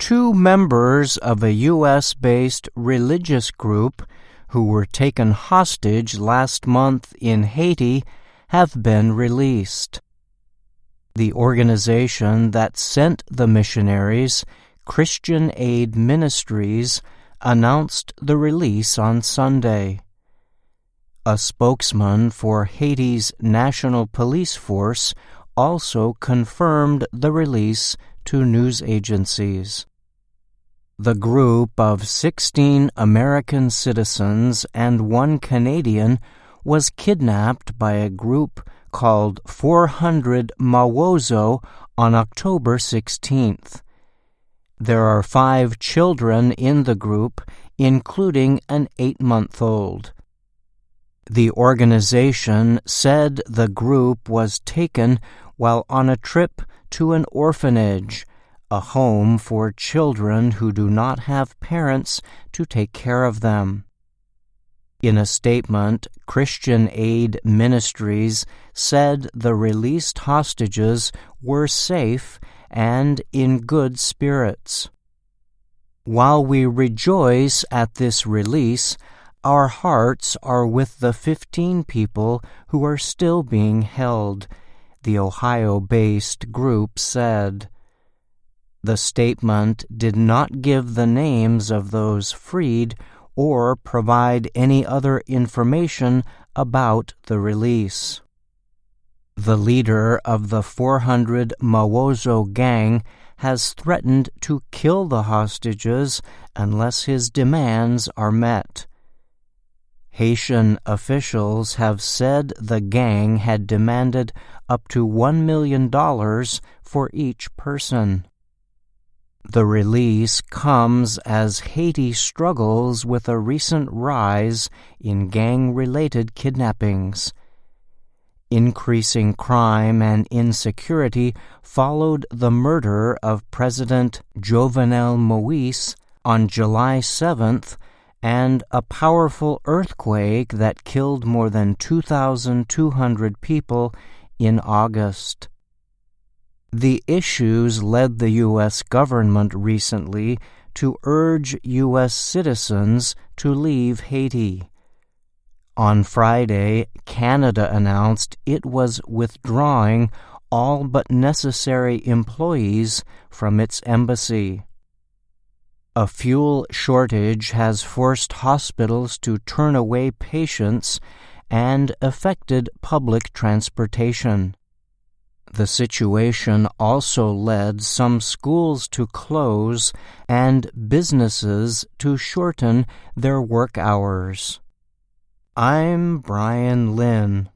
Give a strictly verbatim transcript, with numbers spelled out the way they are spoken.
Two members of a U S-based religious group who were taken hostage last month in Haiti have been released. The organization that sent the missionaries, Christian Aid Ministries, announced the release on Sunday. A spokesman for Haiti's National Police Force also confirmed the release to news agencies. The group of sixteen American citizens and one Canadian was kidnapped by a group called four hundred Mawozo on October sixteenth. There are five children in the group, including an eight-month-old. The organization said the group was taken while on a trip to an orphanage, a home for children who do not have parents to take care of them. In a statement, Christian Aid Ministries said the released hostages were safe and in good spirits. While we rejoice at this release, our hearts are with the fifteen people who are still being held, the Ohio-based group said. The statement did not give the names of those freed or provide any other information about the release. The leader of the four hundred Mawozo gang has threatened to kill the hostages unless his demands are met. Haitian officials have said the gang had demanded up to one million dollars for each person. The release comes as Haiti struggles with a recent rise in gang-related kidnappings. Increasing crime and insecurity followed the murder of President Jovenel Moïse on July seventh and a powerful earthquake that killed more than two thousand two hundred people in August. The issues led the U S government recently to urge U S citizens to leave Haiti. On Friday, Canada announced it was withdrawing all but necessary employees from its embassy. A fuel shortage has forced hospitals to turn away patients and affected public transportation. The situation also led some schools to close and businesses to shorten their work hours. I'm Brian Lynn.